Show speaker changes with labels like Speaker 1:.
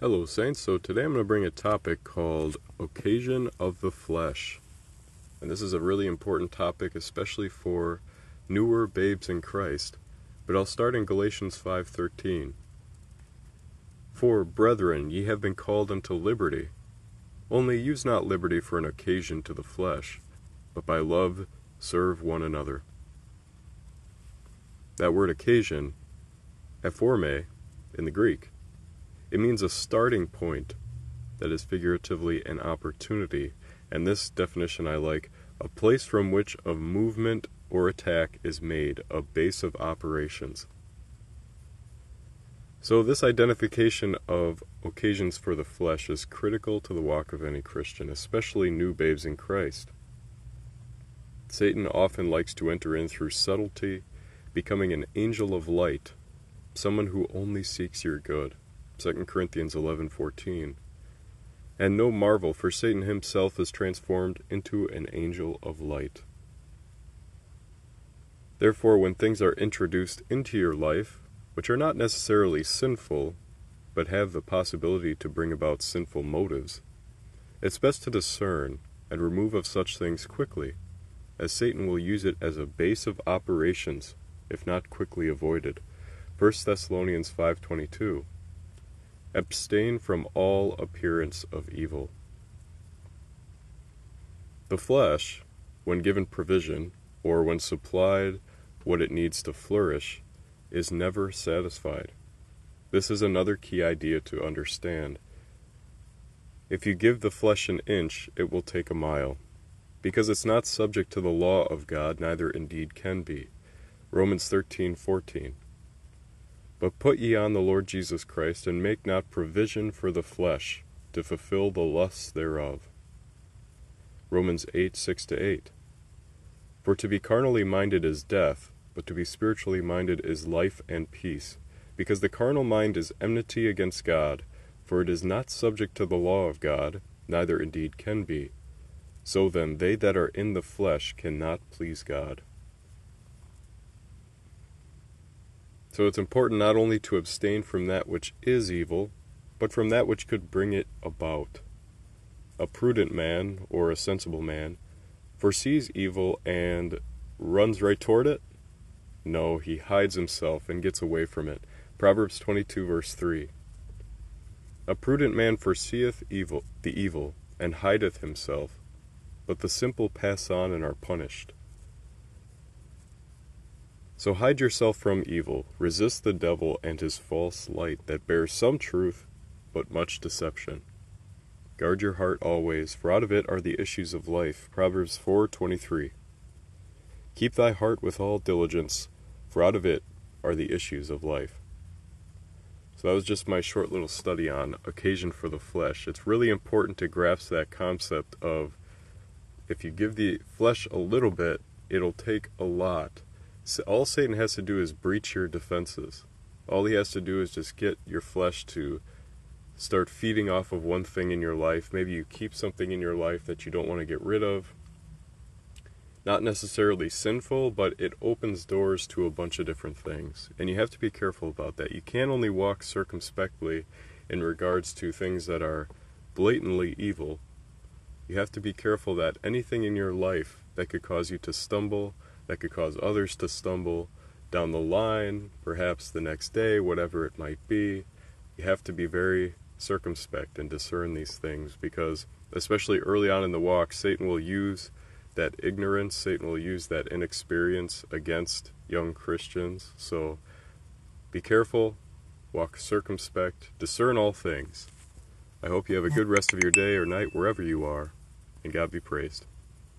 Speaker 1: Hello, Saints. So today I'm going to bring a topic called Occasion of the Flesh. And this is a really important topic, especially for newer babes in Christ. But I'll start in Galatians 5:13. For, brethren, ye have been called unto liberty. Only use not liberty for an occasion to the flesh, but by love serve one another. That word occasion, aphorme, in the Greek, it means a starting point that is figuratively an opportunity, and this definition I like, a place from which a movement or attack is made, a base of operations. So this identification of occasions for the flesh is critical to the walk of any Christian, especially new babes in Christ. Satan often likes to enter in through subtlety, becoming an angel of light, someone who only seeks your good. 2 Corinthians 11:14. And no marvel, for Satan himself is transformed into an angel of light. Therefore, when things are introduced into your life, which are not necessarily sinful, but have the possibility to bring about sinful motives, it's best to discern and remove of such things quickly, as Satan will use it as a base of operations, if not quickly avoided. 1 Thessalonians 5:22. Abstain from all appearance of evil. The flesh, when given provision, or when supplied what it needs to flourish, is never satisfied. This is another key idea to understand. If you give the flesh an inch, it will take a mile, because it's not subject to the law of God, neither indeed can be. Romans 13:14. But put ye on the Lord Jesus Christ, and make not provision for the flesh, to fulfill the lusts thereof. Romans 8:6-8. For to be carnally minded is death, but to be spiritually minded is life and peace, because the carnal mind is enmity against God, for it is not subject to the law of God, neither indeed can be. So then they that are in the flesh cannot please God. So it's important not only to abstain from that which is evil, but from that which could bring it about. A prudent man, or a sensible man, foresees evil and runs right toward it? No, he hides himself and gets away from it. Proverbs 22:3. A prudent man foreseeth the evil, and hideth himself, but the simple pass on and are punished. So hide yourself from evil, resist the devil and his false light that bears some truth, but much deception. Guard your heart always, for out of it are the issues of life. Proverbs 4:23. Keep thy heart with all diligence, for out of it are the issues of life. So that was just my short little study on occasion for the flesh. It's really important to grasp that concept of if you give the flesh a little bit, it'll take a lot. All Satan has to do is breach your defenses. All he has to do is just get your flesh to start feeding off of one thing in your life. Maybe you keep something in your life that you don't want to get rid of. Not necessarily sinful, but it opens doors to a bunch of different things. And you have to be careful about that. You can't only walk circumspectly in regards to things that are blatantly evil. You have to be careful that anything in your life that could cause you to stumble, that could cause others to stumble down the line, perhaps the next day, whatever it might be, you have to be very circumspect and discern these things, because especially early on in the walk, Satan will use that ignorance, Satan will use that inexperience against young Christians. So be careful, walk circumspect, discern all things. I hope you have a good rest of your day or night wherever you are, and God be praised.